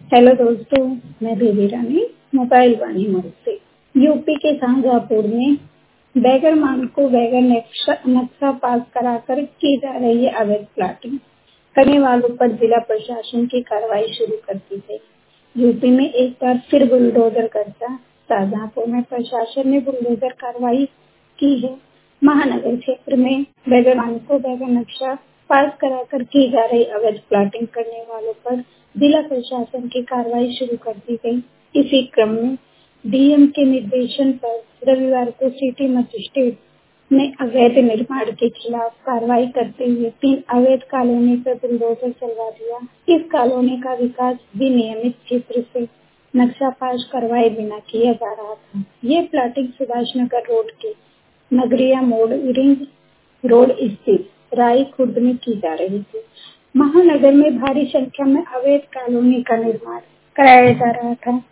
Hello दोस्तों, मैं Baby Rani mobile वाणी मोड़ से। यूपी के शाहजहांपुर में बैगर मान को बैगर नक्शा पास कराकर की जा रही है अवैध प्लाटिंग करने वालों पर जिला प्रशासन की कार्रवाई शुरू कर दी गई। यूपी में एक बार फिर बुलडोजर गर्जा। शाहजहांपुर में प्रशासन ने बुलडोजर कार्रवाई की है। महानगर क्षेत्र में बैगर मान को बैगर नक्शा पास कराकर की जा रही अवैध प्लाटिंग करने वालों पर जिला प्रशासन की कार्रवाई शुरू कर दी गई। इसी क्रम में डीएम के निर्देशन पर रविवार को सिटी मजिस्ट्रेट ने अवैध निर्माण के खिलाफ कार्रवाई करते हुए 3 अवैध कॉलोनी पर बुलडोजर चलवा दिया। इस कॉलोनी का विकास विनियमित क्षेत्र से नक्शा पास करवाए बिना किया जा रहा था। ये प्लाटिंग सुभाष नगर रोड के नगरिया मोड़ रिंग रोड स्थित राई खुर्द में की जा रही थी। महानगर में भारी संख्या में अवैध कॉलोनी का निर्माण कराया जा रहा था।